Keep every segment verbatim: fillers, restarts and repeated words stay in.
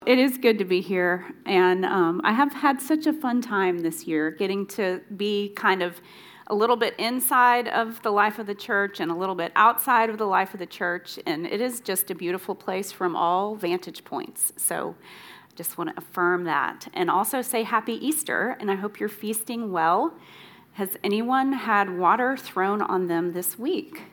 It is good to be here, and um, I have had such a fun time this year getting to be kind of a little bit inside of the life of the church and a little bit outside of the life of the church, and it is just a beautiful place from all vantage points. So I just want to affirm that, and also say Happy Easter, and I hope you're feasting well. Has anyone had water thrown on them this week?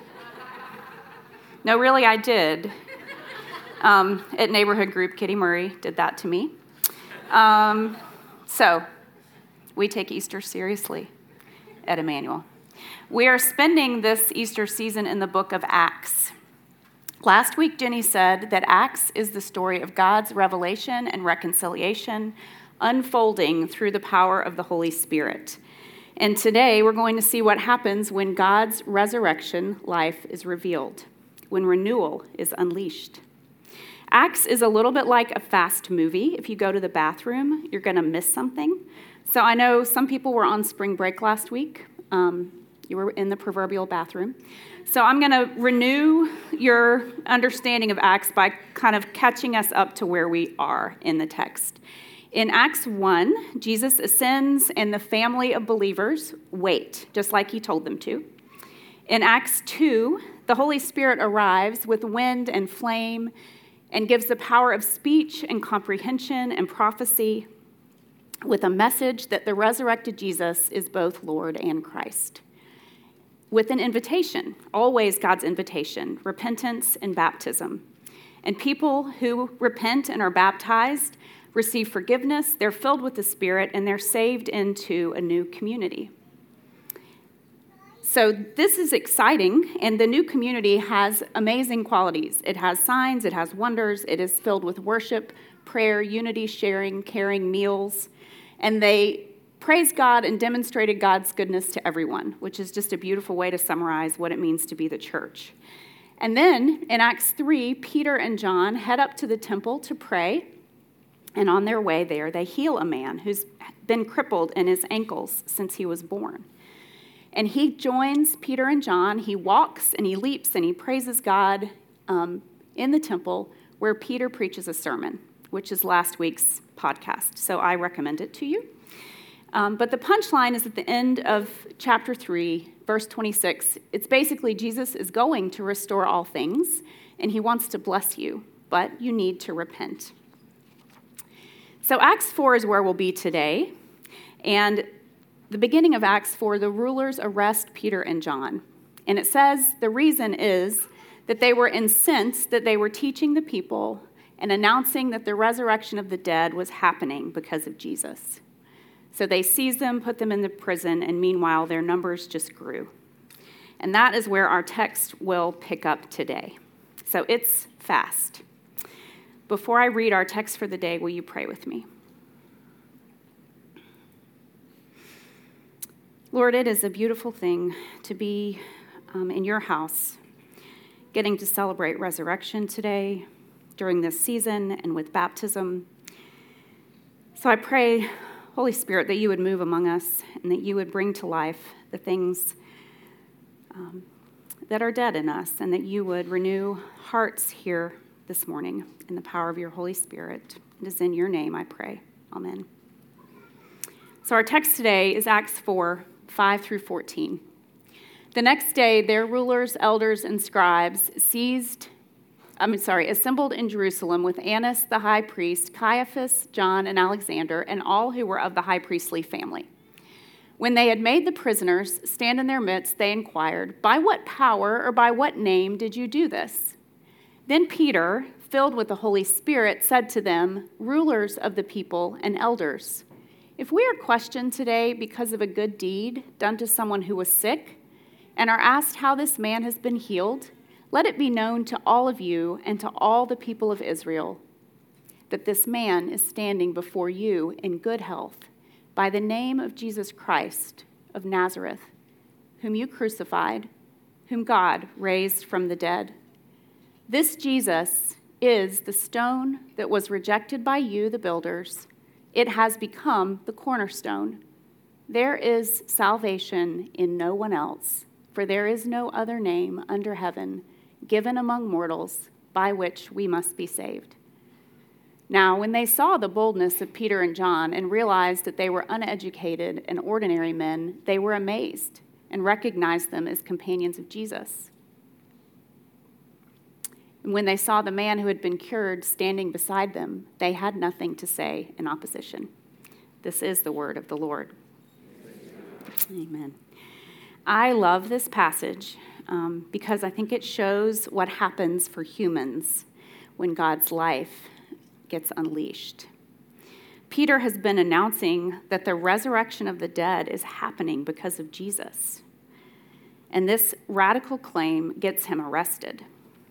No, really, I did. Um, at Neighborhood Group, Kitty Murray did that to me. Um, so, we take Easter seriously at Emmanuel. We are spending this Easter season in the book of Acts. Last week, Jenny said that Acts is the story of God's revelation and reconciliation unfolding through the power of the Holy Spirit. And today, we're going to see what happens when God's resurrection life is revealed, when renewal is unleashed. Acts is a little bit like a fast movie. If you go to the bathroom, you're going to miss something. So I know some people were on spring break last week. Um, you were in the proverbial bathroom. So I'm going to renew your understanding of Acts by kind of catching us up to where we are in the text. In Acts one, Jesus ascends and the family of believers wait, just like he told them to. In Acts two, the Holy Spirit arrives with wind and flame and gives the power of speech and comprehension and prophecy with a message that the resurrected Jesus is both Lord and Christ. With an invitation, always God's invitation, repentance and baptism. And people who repent and are baptized receive forgiveness, they're filled with the Spirit, and they're saved into a new community. So this is exciting, and the new community has amazing qualities. It has signs, it has wonders, it is filled with worship, prayer, unity, sharing, caring, meals, and they praised God and demonstrated God's goodness to everyone, which is just a beautiful way to summarize what it means to be the church. And then in Acts three, Peter and John head up to the temple to pray, and on their way there, they heal a man who's been crippled in his ankles since he was born. And he joins Peter and John. He walks and he leaps and he praises God um, in the temple where Peter preaches a sermon, which is last week's podcast. So I recommend it to you. Um, but the punchline is at the end of chapter three, verse twenty-six. It's basically Jesus is going to restore all things, and he wants to bless you, but you need to repent. So Acts four is where we'll be today. And the beginning of Acts four, the rulers arrest Peter and John. And it says the reason is that they were incensed that they were teaching the people and announcing that the resurrection of the dead was happening because of Jesus. So they seized them, put them in the prison, and meanwhile their numbers just grew. And that is where our text will pick up today. So it's fast. Before I read our text for the day, will you pray with me? Lord, it is a beautiful thing to be um, in your house, getting to celebrate resurrection today during this season and with baptism. So I pray, Holy Spirit, that you would move among us and that you would bring to life the things um, that are dead in us, and that you would renew hearts here this morning in the power of your Holy Spirit. It is in your name I pray. Amen. So our text today is Acts four, five through fourteen. The next day, their rulers, elders, and scribes seized, I'm sorry, assembled in Jerusalem with Annas the high priest, Caiaphas, John, and Alexander, and all who were of the high priestly family. When they had made the prisoners stand in their midst, they inquired, "By what power or by what name did you do this?" Then Peter, filled with the Holy Spirit, said to them, "Rulers of the people and elders, if we are questioned today because of a good deed done to someone who was sick and are asked how this man has been healed, let it be known to all of you and to all the people of Israel that this man is standing before you in good health by the name of Jesus Christ of Nazareth, whom you crucified, whom God raised from the dead. This Jesus is the stone that was rejected by you, the builders. It has become the cornerstone. There is salvation in no one else, for there is no other name under heaven given among mortals by which we must be saved." Now, when they saw the boldness of Peter and John and realized that they were uneducated and ordinary men, they were amazed and recognized them as companions of Jesus. And when they saw the man who had been cured standing beside them, they had nothing to say in opposition. This is the word of the Lord. Amen. I love this passage um, because I think it shows what happens for humans when God's life gets unleashed. Peter has been announcing that the resurrection of the dead is happening because of Jesus. And this radical claim gets him arrested.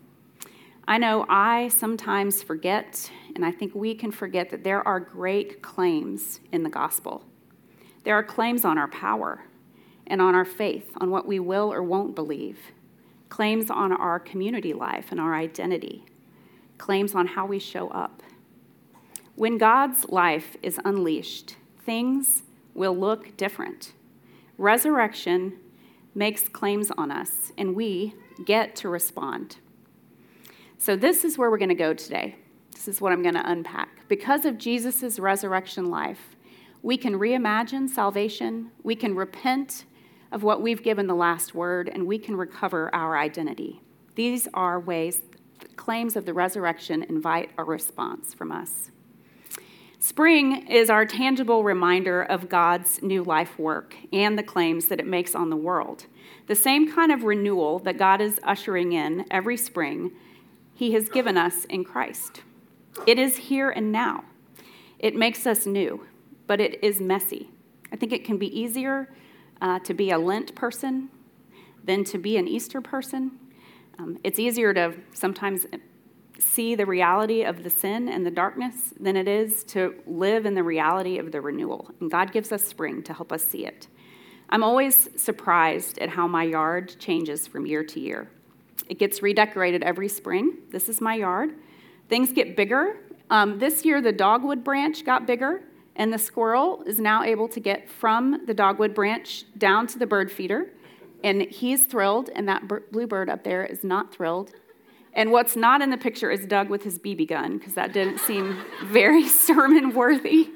I know I sometimes forget, and I think we can forget, that there are great claims in the gospel. There are claims on our power and on our faith, on what we will or won't believe, claims on our community life and our identity, claims on how we show up. When God's life is unleashed, things will look different. Resurrection makes claims on us, and we get to respond. So this is where we're going to go today. This is what I'm going to unpack. Because of Jesus' resurrection life, we can reimagine salvation, we can repent of what we've given the last word, and we can recover our identity. These are ways, claims of the resurrection invite a response from us. Spring is our tangible reminder of God's new life work and the claims that it makes on the world. The same kind of renewal that God is ushering in every spring, he has given us in Christ. It is here and now. It makes us new, but it is messy. I think it can be easier uh, to be a Lent person than to be an Easter person. Um, it's easier to sometimes see the reality of the sin and the darkness than it is to live in the reality of the renewal. And God gives us spring to help us see it. I'm always surprised at how my yard changes from year to year. It gets redecorated every spring. This is my yard. Things get bigger. Um, this year, the dogwood branch got bigger, and the squirrel is now able to get from the dogwood branch down to the bird feeder. And he's thrilled, and that blue bird up there is not thrilled. And what's not in the picture is Doug with his B B gun, because that didn't seem very sermon-worthy.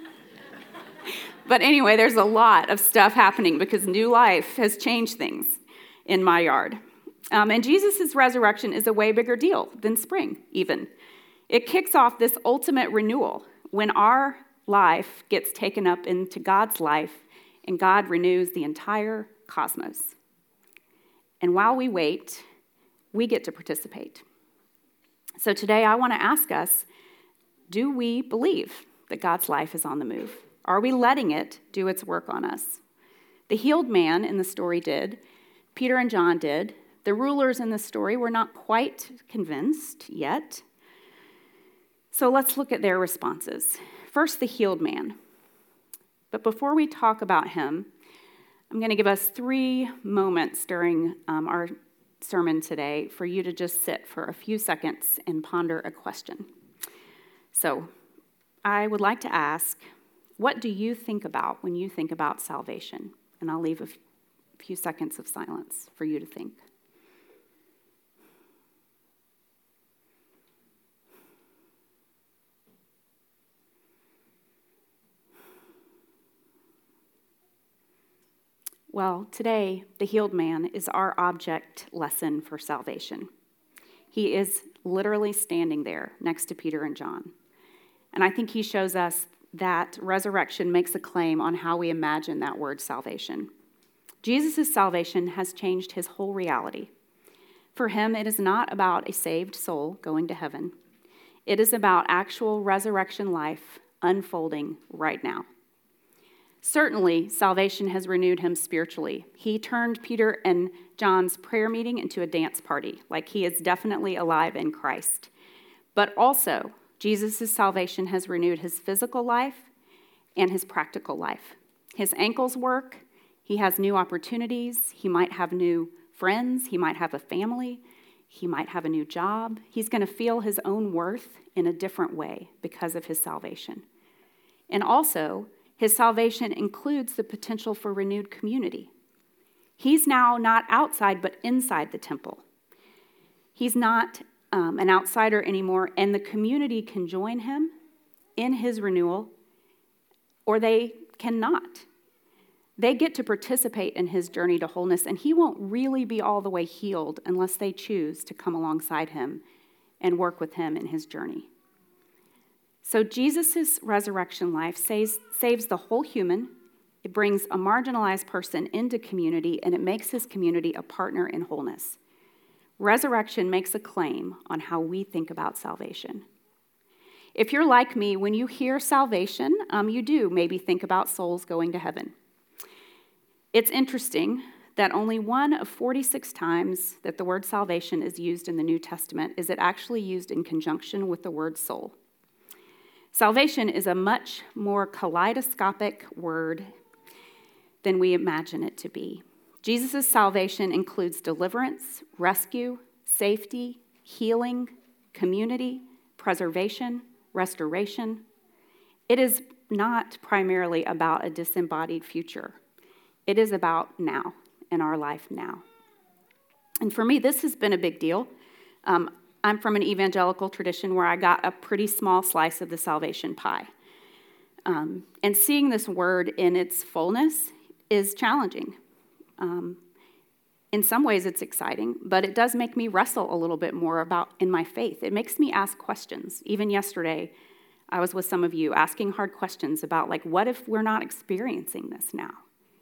But anyway, there's a lot of stuff happening because new life has changed things in my yard. Um, and Jesus' resurrection is a way bigger deal than spring, even. It kicks off this ultimate renewal when our life gets taken up into God's life and God renews the entire cosmos. And while we wait, we get to participate. So today I want to ask us, do we believe that God's life is on the move? Are we letting it do its work on us? The healed man in the story did. Peter and John did. The rulers in the story were not quite convinced yet. So let's look at their responses. First, the healed man. But before we talk about him, I'm going to give us three moments during um, our sermon today for you to just sit for a few seconds and ponder a question. So I would like to ask, what do you think about when you think about salvation? And I'll leave a f- few seconds of silence for you to think. Well, today, the healed man is our object lesson for salvation. He is literally standing there next to Peter and John. And I think he shows us that resurrection makes a claim on how we imagine that word salvation. Jesus' salvation has changed his whole reality. For him, it is not about a saved soul going to heaven. It is about actual resurrection life unfolding right now. Certainly, salvation has renewed him spiritually. He turned Peter and John's prayer meeting into a dance party, like he is definitely alive in Christ. But also, Jesus' salvation has renewed his physical life and his practical life. His ankles work. He has new opportunities. He might have new friends. He might have a family. He might have a new job. He's going to feel his own worth in a different way because of his salvation. And also, his salvation includes the potential for renewed community. He's now not outside, but inside the temple. He's not um, an outsider anymore, and the community can join him in his renewal, or they cannot. They get to participate in his journey to wholeness, and he won't really be all the way healed unless they choose to come alongside him and work with him in his journey. So Jesus' resurrection life saves, saves the whole human. It brings a marginalized person into community, and it makes his community a partner in wholeness. Resurrection makes a claim on how we think about salvation. If you're like me, when you hear salvation, um, you do maybe think about souls going to heaven. It's interesting that only one of forty-six times that the word salvation is used in the New Testament is it actually used in conjunction with the word soul. Salvation is a much more kaleidoscopic word than we imagine it to be. Jesus' salvation includes deliverance, rescue, safety, healing, community, preservation, restoration. It is not primarily about a disembodied future. It is about now, in our life now. And for me, this has been a big deal. Um, I'm from an evangelical tradition where I got a pretty small slice of the salvation pie. Um, and seeing this word in its fullness is challenging. Um, in some ways, it's exciting, but it does make me wrestle a little bit more about in my faith. It makes me ask questions. Even yesterday, I was with some of you asking hard questions about, like, what if we're not experiencing this now?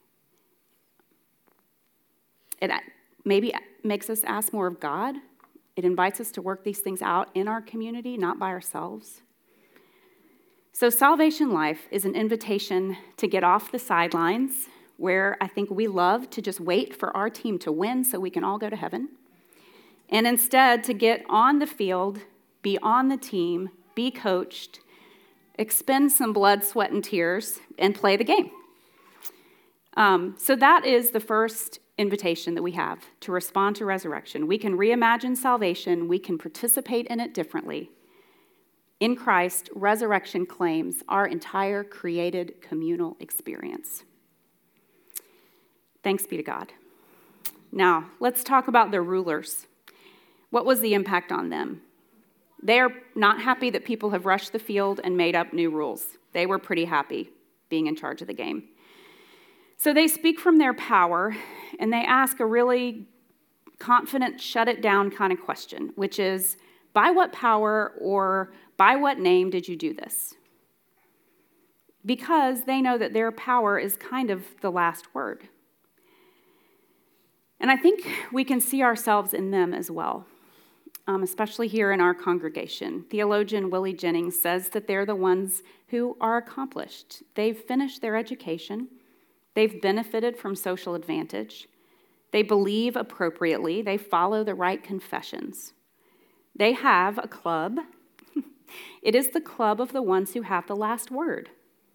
It maybe makes us ask more of God. It invites us to work these things out in our community, not by ourselves. So Salvation Life is an invitation to get off the sidelines, where I think we love to just wait for our team to win so we can all go to heaven, and instead to get on the field, be on the team, be coached, expend some blood, sweat, and tears, and play the game. Um, so that is the first invitation that we have to respond to resurrection. We can reimagine salvation. We can participate in it differently. In Christ, resurrection claims our entire created communal experience. Thanks be to God. Now, let's talk about the rulers. What was the impact on them? They are not happy that people have rushed the field and made up new rules. They were pretty happy being in charge of the game. So they speak from their power, and they ask a really confident, shut-it-down kind of question, which is, by what power or by what name did you do this? Because they know that their power is kind of the last word. And I think we can see ourselves in them as well, um, especially here in our congregation. Theologian Willie Jennings says that they're the ones who are accomplished. They've finished their education. They've benefited from social advantage. They believe appropriately. They follow the right confessions. They have a club. It is the club of the ones who have the last word.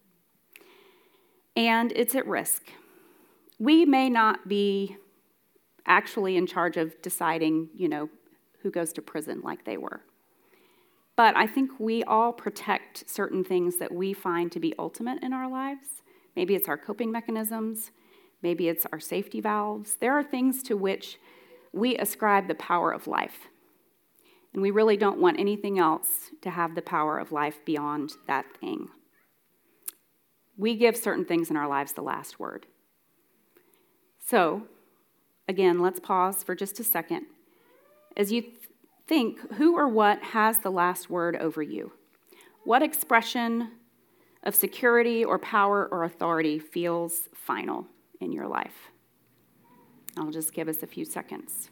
And it's at risk. We may not be actually in charge of deciding, you know, who goes to prison like they were. But I think we all protect certain things that we find to be ultimate in our lives. Maybe it's our coping mechanisms. Maybe it's our safety valves. There are things to which we ascribe the power of life. And we really don't want anything else to have the power of life beyond that thing. We give certain things in our lives the last word. So, again, let's pause for just a second. As you th- think, who or what has the last word over you? What expression of security or power or authority feels final in your life? I'll just give us a few seconds.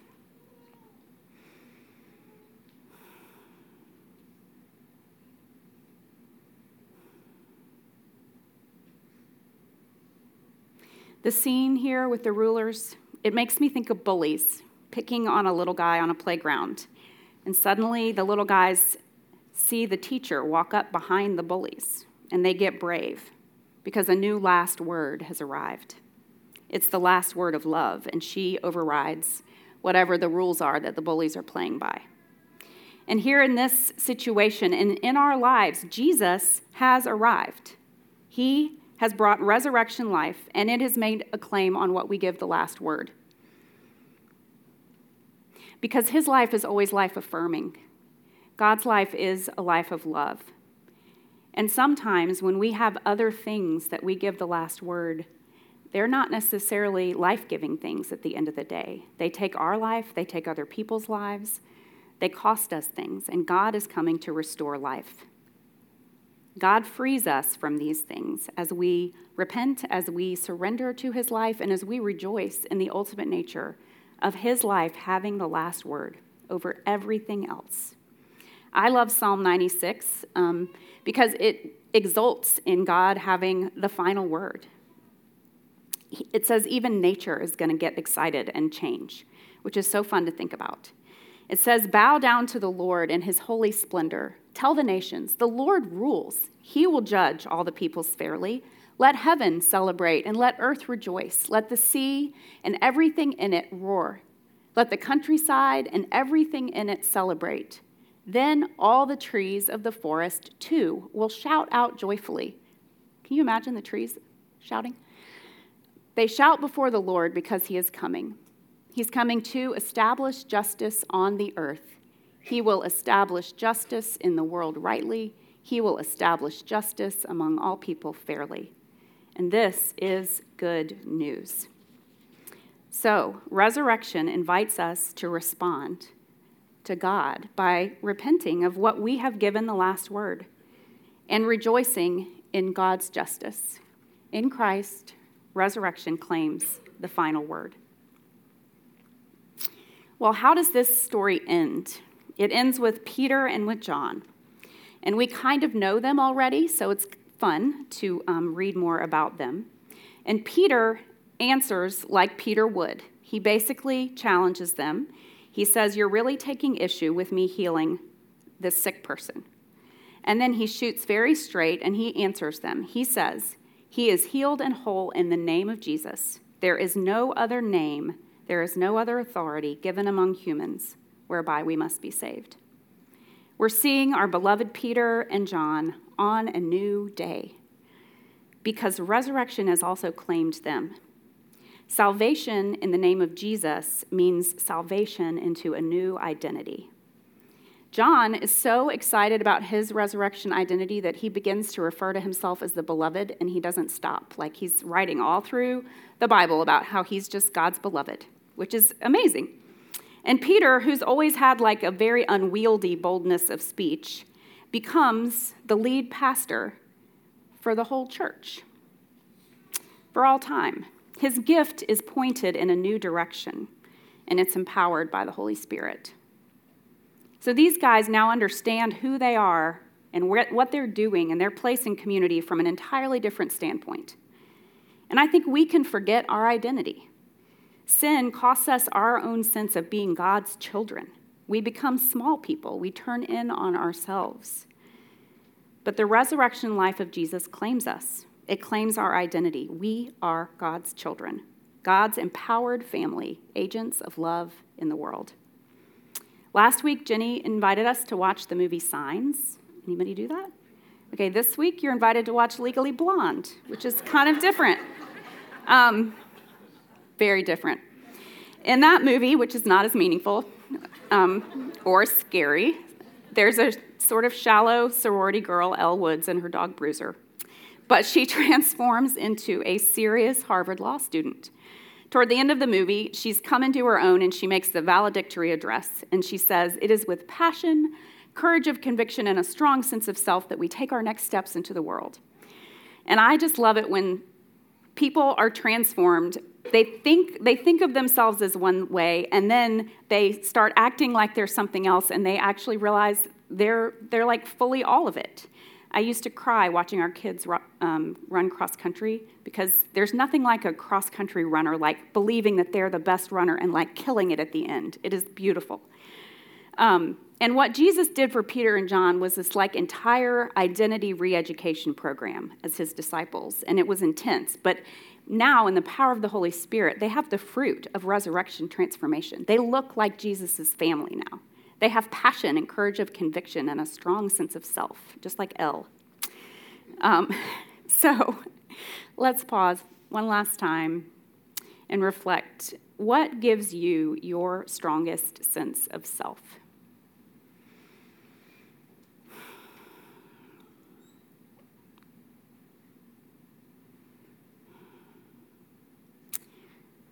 The scene here with the rulers, it makes me think of bullies picking on a little guy on a playground. And suddenly the little guys see the teacher walk up behind the bullies, and they get brave because a new last word has arrived. It's the last word of love, and she overrides whatever the rules are that the bullies are playing by. And here in this situation, and in our lives, Jesus has arrived. He has brought resurrection life, and it has made a claim on what we give the last word. Because his life is always life-affirming. God's life is a life of love. And sometimes when we have other things that we give the last word, they're not necessarily life-giving things at the end of the day. They take our life, they take other people's lives, they cost us things, and God is coming to restore life. God frees us from these things as we repent, as we surrender to his life, and as we rejoice in the ultimate nature of his life having the last word over everything else. I love Psalm ninety-six um, because it exults in God having the final word. It says even nature is going to get excited and change, which is so fun to think about. It says, bow down to the Lord in his holy splendor. Tell the nations, the Lord rules. He will judge all the peoples fairly. Let heaven celebrate and let earth rejoice. Let the sea and everything in it roar. Let the countryside and everything in it celebrate. Then all the trees of the forest, too, will shout out joyfully. Can you imagine the trees shouting? They shout before the Lord because he is coming. He's coming to establish justice on the earth. He will establish justice in the world rightly. He will establish justice among all people fairly. And this is good news. So, resurrection invites us to respond to God by repenting of what we have given the last word and rejoicing in God's justice. In Christ, resurrection claims the final word. Well, how does this story end? It ends with Peter and with John. And we kind of know them already, so it's fun to um, read more about them. And Peter answers like Peter would. He basically challenges them. He says, you're really taking issue with me healing this sick person. And then he shoots very straight and he answers them. He says, he is healed and whole in the name of Jesus. There is no other name, there is no other authority given among humans whereby we must be saved. We're seeing our beloved Peter and John on a new day because resurrection has also claimed them. Salvation in the name of Jesus means salvation into a new identity. John is so excited about his resurrection identity that he begins to refer to himself as the beloved, and he doesn't stop. Like he's writing all through the Bible about how he's just God's beloved, which is amazing. And Peter, who's always had like a very unwieldy boldness of speech, becomes the lead pastor for the whole church for all time. His gift is pointed in a new direction, and it's empowered by the Holy Spirit. So these guys now understand who they are and what they're doing and their place in community from an entirely different standpoint. And I think we can forget our identity. Sin costs us our own sense of being God's children. We become small people. We turn in on ourselves. But the resurrection life of Jesus claims us. It claims our identity. We are God's children, God's empowered family, agents of love in the world. Last week, Jenny invited us to watch the movie Signs. Anybody do that? Okay, this week you're invited to watch Legally Blonde, which is kind of different. Um, very different. In that movie, which is not as meaningful um, or scary, there's a sort of shallow sorority girl, Elle Woods, and her dog Bruiser. But she transforms into a serious Harvard law student. Toward the end of the movie, she's come into her own and she makes the valedictory address. And she says, it is with passion, courage of conviction, and a strong sense of self that we take our next steps into the world. And I just love it when people are transformed. They think they think of themselves as one way, and then they start acting like they're something else, and they actually realize they're they're like fully all of it. I used to cry watching our kids um, run cross-country because there's nothing like a cross-country runner like believing that they're the best runner and like killing it at the end. It is beautiful. Um, and what Jesus did for Peter and John was this like entire identity re-education program as his disciples, and it was intense. But now, in the power of the Holy Spirit, they have the fruit of resurrection transformation. They look like Jesus' family now. They have passion and courage of conviction and a strong sense of self, just like Elle. Um, so let's pause one last time and reflect. What gives you your strongest sense of self?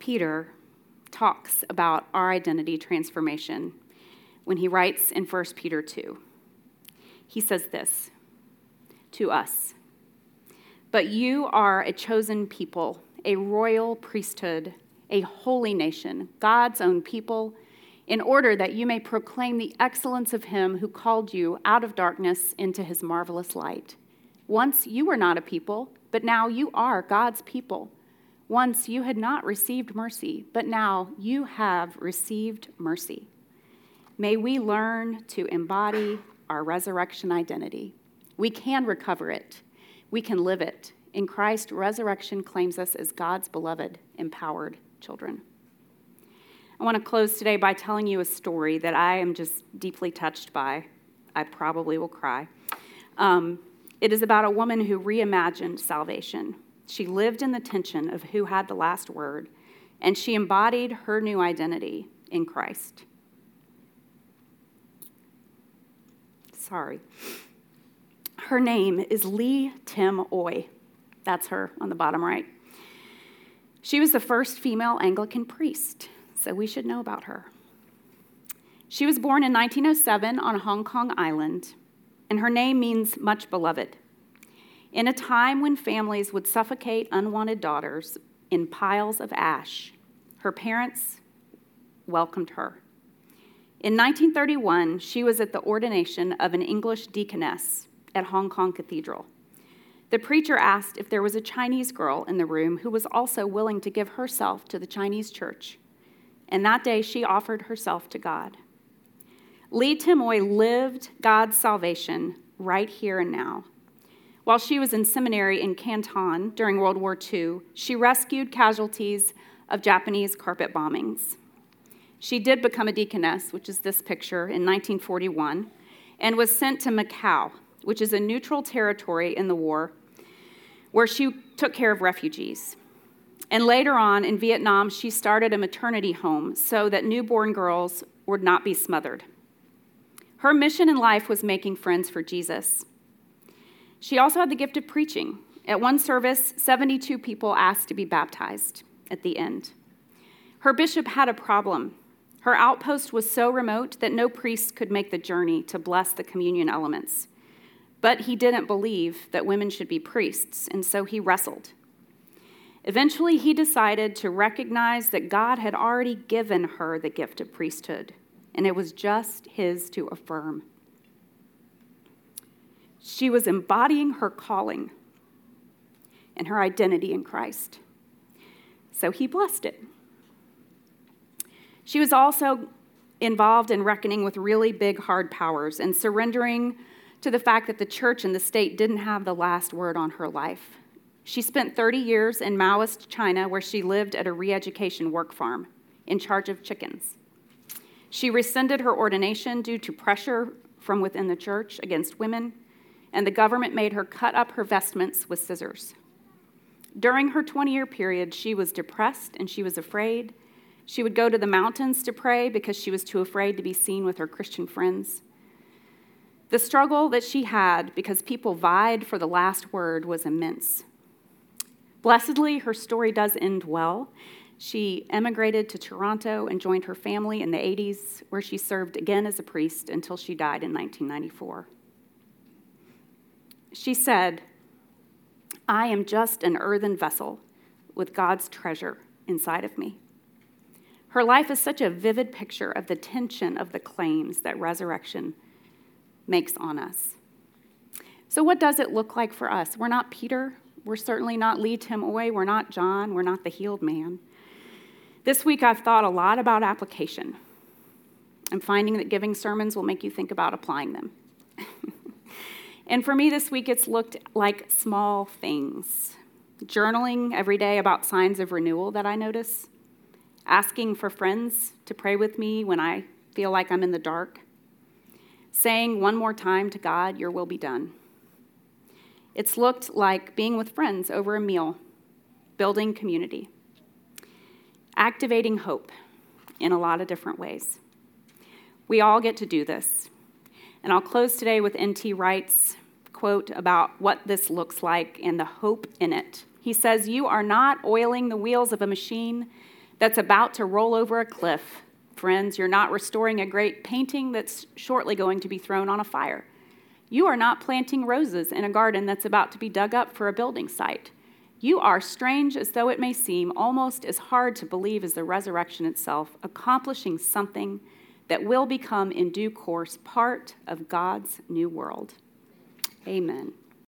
Peter talks about our identity transformation when he writes in First Peter two. He says this to us, "But you are a chosen people, a royal priesthood, a holy nation, God's own people, in order that you may proclaim the excellence of him who called you out of darkness into his marvelous light. Once you were not a people, but now you are God's people. Once you had not received mercy, but now you have received mercy. May we learn to embody our resurrection identity. We can recover it. We can live it. In Christ, resurrection claims us as God's beloved, empowered children." I want to close today by telling you a story that I am just deeply touched by. I probably will cry. Um, it is about a woman who reimagined salvation. She lived in the tension of who had the last word, and she embodied her new identity in Christ. Sorry. Her name is Lee Tim Oy. That's her on the bottom right. She was the first female Anglican priest, so we should know about her. She was born in nineteen oh seven on Hong Kong Island, and her name means much beloved. In a time when families would suffocate unwanted daughters in piles of ash, her parents welcomed her. In nineteen thirty-one, she was at the ordination of an English deaconess at Hong Kong Cathedral. The preacher asked if there was a Chinese girl in the room who was also willing to give herself to the Chinese church, and that day she offered herself to God. Lee Tim Oy lived God's salvation right here and now. While she was in seminary in Canton during World War Two, she rescued casualties of Japanese carpet bombings. She did become a deaconess, which is this picture, in nineteen forty-one, and was sent to Macau, which is a neutral territory in the war, where she took care of refugees. And later on in Vietnam, she started a maternity home so that newborn girls would not be smothered. Her mission in life was making friends for Jesus. She also had the gift of preaching. At one service, seventy-two people asked to be baptized at the end. Her bishop had a problem. Her outpost was so remote that no priest could make the journey to bless the communion elements. But he didn't believe that women should be priests, and so he wrestled. Eventually, he decided to recognize that God had already given her the gift of priesthood, and it was just his to affirm. She was embodying her calling and her identity in Christ. So he blessed it. She was also involved in reckoning with really big, hard powers and surrendering to the fact that the church and the state didn't have the last word on her life. She spent thirty years in Maoist China, where she lived at a re-education work farm in charge of chickens. She rescinded her ordination due to pressure from within the church against women, and the government made her cut up her vestments with scissors. During her twenty-year period, she was depressed and she was afraid. She would go to the mountains to pray because she was too afraid to be seen with her Christian friends. The struggle that she had because people vied for the last word was immense. Blessedly, her story does end well. She emigrated to Toronto and joined her family in the eighties, where she served again as a priest until she died in nineteen ninety-four. She said, "I am just an earthen vessel with God's treasure inside of me." Her life is such a vivid picture of the tension of the claims that resurrection makes on us. So what does it look like for us? We're not Peter. We're certainly not Lee Tim Oy. We're not John. We're not the healed man. This week I've thought a lot about application. I'm finding that giving sermons will make you think about applying them. And for me this week, it's looked like small things. Journaling every day about signs of renewal that I notice. Asking for friends to pray with me when I feel like I'm in the dark. Saying one more time to God, "Your will be done." It's looked like being with friends over a meal, building community, activating hope in a lot of different ways. We all get to do this. And I'll close today with N T Wright's quote about what this looks like and the hope in it. He says, "You are not oiling the wheels of a machine, that's about to roll over a cliff. Friends, you're not restoring a great painting that's shortly going to be thrown on a fire. You are not planting roses in a garden that's about to be dug up for a building site. You are, strange as though it may seem, almost as hard to believe as the resurrection itself, accomplishing something that will become in due course part of God's new world. Amen.